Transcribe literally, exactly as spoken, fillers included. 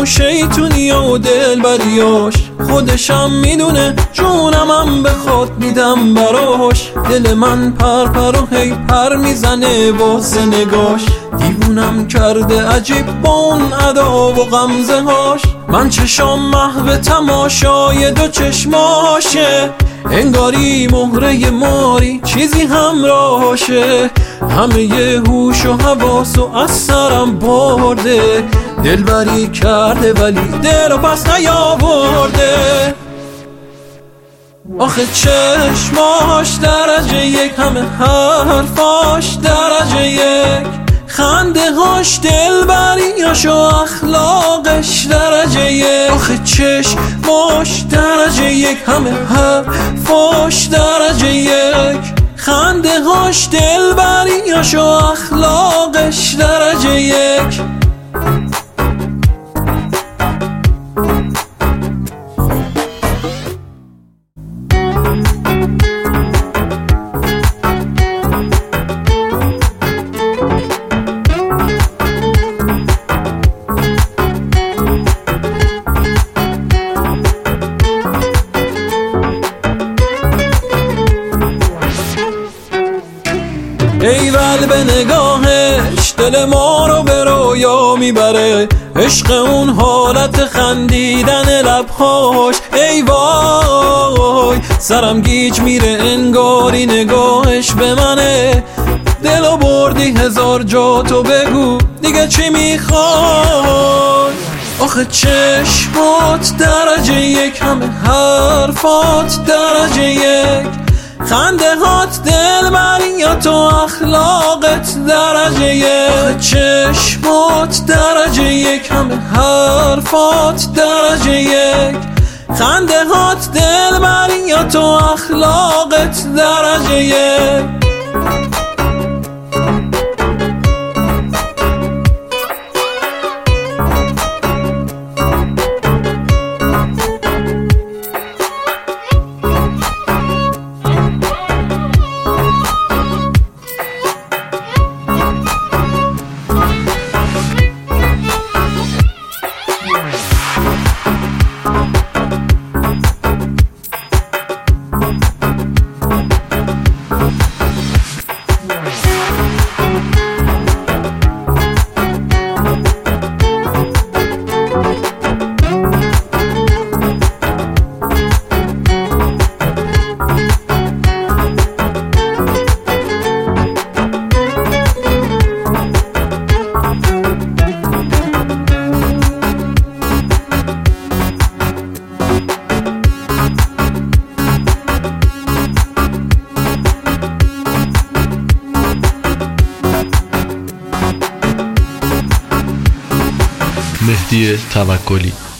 اون شیطونی و دلبریاش، خودشم میدونه جونمم بخواد میدم براش. دل من پر پر و هی پر میزنه واسه نگاش، دیوونم کرده عجیب با اون ادا و غمزه هاش. من چشام محو تماشای دو چشماشه، انگاری مهره ماری چیزی همراهاشه. همه ی هوش و حواس و از سرم برده، دلبری کرده ولی دل و پس نیاورده. آخه چشماش درجه یک، همه حرفاش درجه یک، خنده هاش دلبریاش و اخلاقش درجه یک. آخه چشماش درجه یک، همه حرفاش درجه یک، خنده هاش دلبریاش و اخلاقش درجه یک. ایول به نگاهش دل ما رو به رویا میبره، عشق اون حالت خندیدن لبهاش. ای وای سرم گیج میره انگاری نگاهش به منه. دلو بردی هزار جا، تو بگو دیگه چی میخوای. آخه چشمات درجه یک، همه حرفات درجه یک، خنده هات دلبریات و اخلاقت درجه یک. چشمات درجه یک، همه حرفات درجه یک، خنده هات دلبریات و اخلاقت درجه یک. مهدی توکلی.